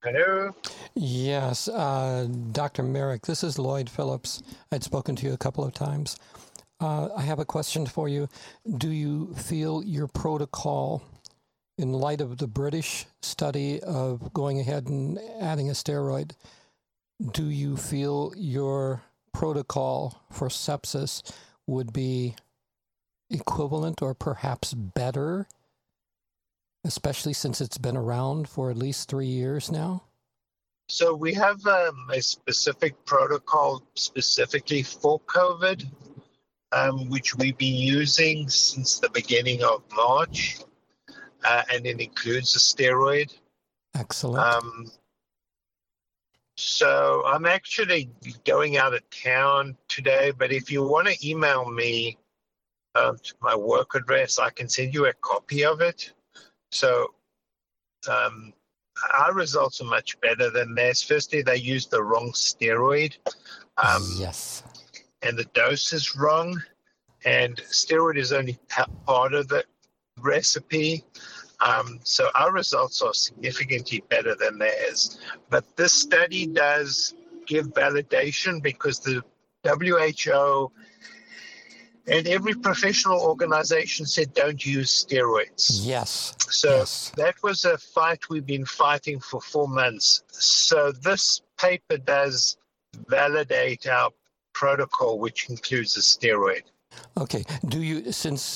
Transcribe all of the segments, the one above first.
Hello. Yes, Dr. Merrick, this is Lloyd Phillips. I'd spoken to you a couple of times. I have a question for you. Do you feel your protocol, in light of the British study of going ahead and adding a steroid, do you feel your protocol for sepsis would be equivalent or perhaps better, especially since it's been around for at least 3 years now? So we have a specific protocol specifically for COVID, which we've been using since the beginning of March, and it includes a steroid. Excellent. So I'm actually going out of town today, but if you want to email me to my work address, I can send you a copy of it. So our results are much better than theirs. Firstly, they used the wrong steroid. Yes. And the dose is wrong. And steroid is only part of the recipe. So our results are significantly better than theirs. But this study does give validation because the WHO and every professional organization said don't use steroids. Yes. So that was a fight we've been fighting for 4 months. So this paper does validate our protocol, which includes a steroid. Okay. Do you, since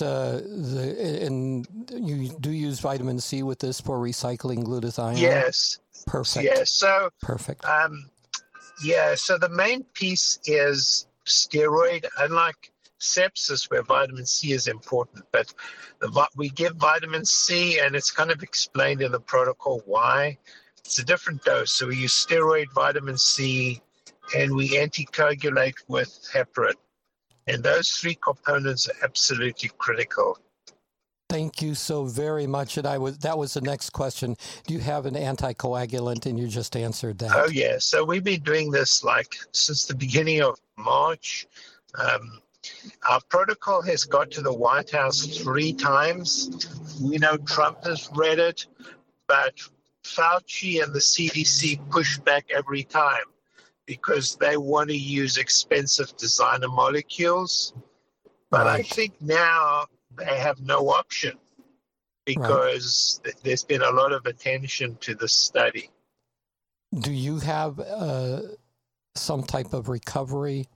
you do use vitamin C with this for recycling glutathione? Yes. Perfect. Yes. So perfect. So the main piece is steroid, unlike sepsis where vitamin C is important, but we give vitamin C, and it's kind of explained in the protocol why. It's a different dose. So we use steroid, vitamin C, and we anticoagulate with heparin. And those three components are absolutely critical. Thank you so very much. And that was the next question. Do you have an anticoagulant? And you just answered that. Oh, yeah. So we've been doing this since the beginning of March. Our protocol has got to the White House 3 times. We know Trump has read it, but Fauci and the CDC push back every time because they want to use expensive designer molecules. But right. I think now they have no option because there's been a lot of attention to this study. Do you have some type of recovery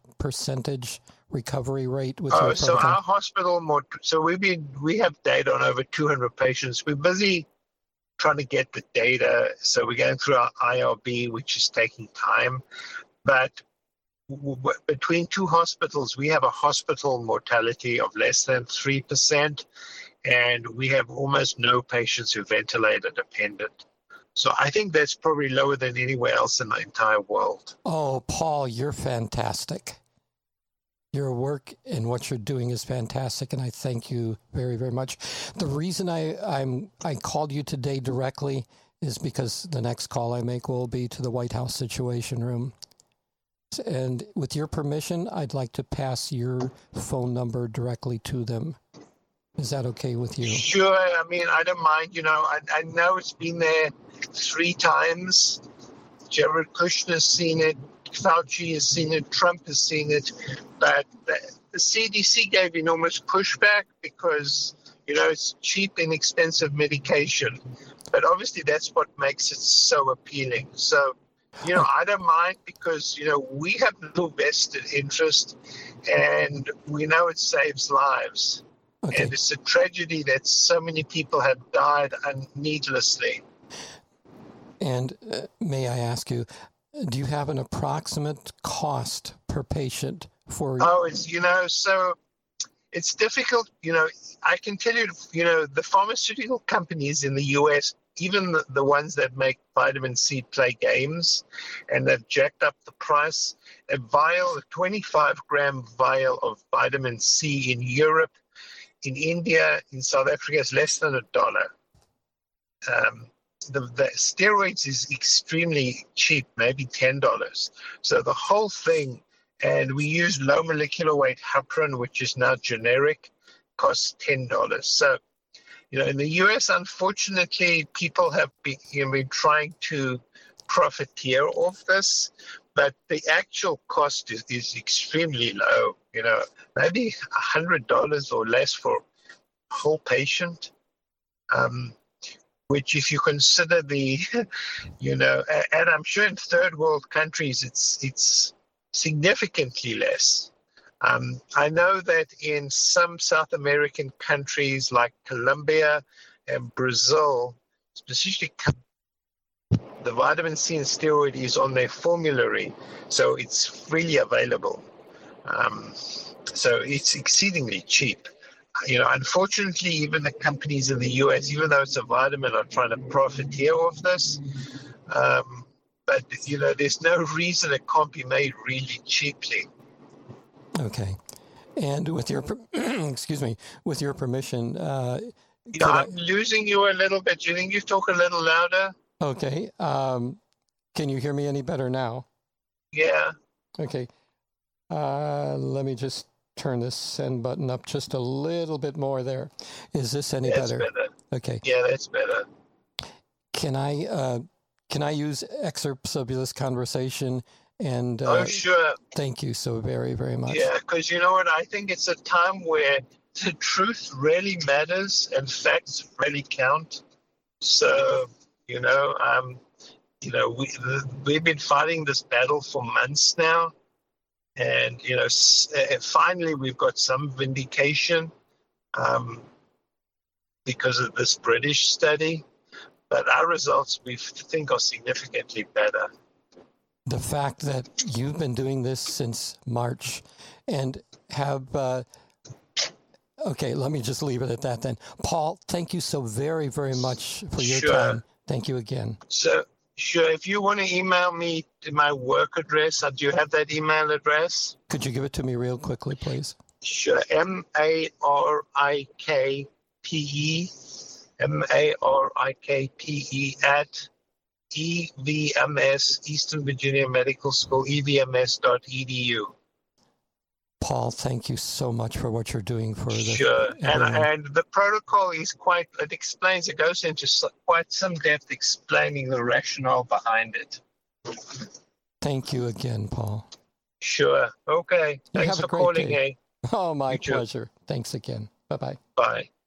rate with your protocol? So our hospital, we have data on over 200 patients. We're busy trying to get the data. So we're going through our IRB, which is taking time. But between 2 hospitals, we have a hospital mortality of less than 3%, and we have almost no patients who are ventilator dependent. So I think that's probably lower than anywhere else in the entire world. Oh, Paul, you're fantastic. Your work and what you're doing is fantastic, and I thank you very, very much. The reason I called you today directly is because the next call I make will be to the White House Situation Room. And with your permission, I'd like to pass your phone number directly to them. Is that okay with you? Sure. I mean, I don't mind. I know it's been there 3 times. Jared Kushner's seen it. Fauci has seen it. Trump has seen it. But the CDC gave enormous pushback because, it's cheap, inexpensive medication. But obviously that's what makes it so appealing. So, I don't mind because, we have no vested interest and we know it saves lives. Okay. And it's a tragedy that so many people have died needlessly. And may I ask you, do you have an approximate cost per patient for? Oh, so it's difficult. I can tell you, the pharmaceutical companies in the U.S., even the ones that make vitamin C play games, and they've jacked up the price. A 25-gram vial of vitamin C in Europe, in India, in South Africa is less than $1. The steroids is extremely cheap, maybe $10. So the whole thing, and we use low molecular weight heparin, which is now generic, costs $10. So, in the US, unfortunately, people have been trying to profiteer off this, but the actual cost is extremely low. Maybe $100 or less for a whole patient. Which, if you consider and I'm sure in third world countries it's significantly less. I know that in some South American countries like Colombia and Brazil, specifically, the vitamin C and steroid is on their formulary, so it's freely available. So it's exceedingly cheap. Unfortunately, even the companies in the US, even though it's a vitamin, are trying to profiteer off this. But, there's no reason it can't be made really cheaply. Okay. And with your, excuse me, with your permission. I'm losing you a little bit. Do you think you talk a little louder? Okay. Can you hear me any better now? Yeah. Okay. Let me just turn this send button up just a little bit more there. Is this any better? That's better. Okay. Yeah, that's better. Can I use excerpts of this conversation? And oh, sure. Thank you so very, very much. Yeah, because you know what? I think it's a time where the truth really matters and facts really count. So, we've been fighting this battle for months now. And, finally we've got some vindication because of this British study. But our results, we think, are significantly better. The fact that you've been doing this since March and have... okay, let me just leave it at that then. Paul, thank you so very, very much for your time. Thank you again. So, sure. If you want to email me to my work address, do you have that email address? Could you give it to me real quickly, please? Sure. MARIKPE at EVMS, Eastern Virginia Medical School, evms.edu. Paul, thank you so much for what you're doing for this. Sure. And the protocol is it goes into quite some depth explaining the rationale behind it. Thank you again, Paul. Sure. Okay. Thanks for calling, day. Oh, my pleasure. Thanks again. Bye-bye. Bye.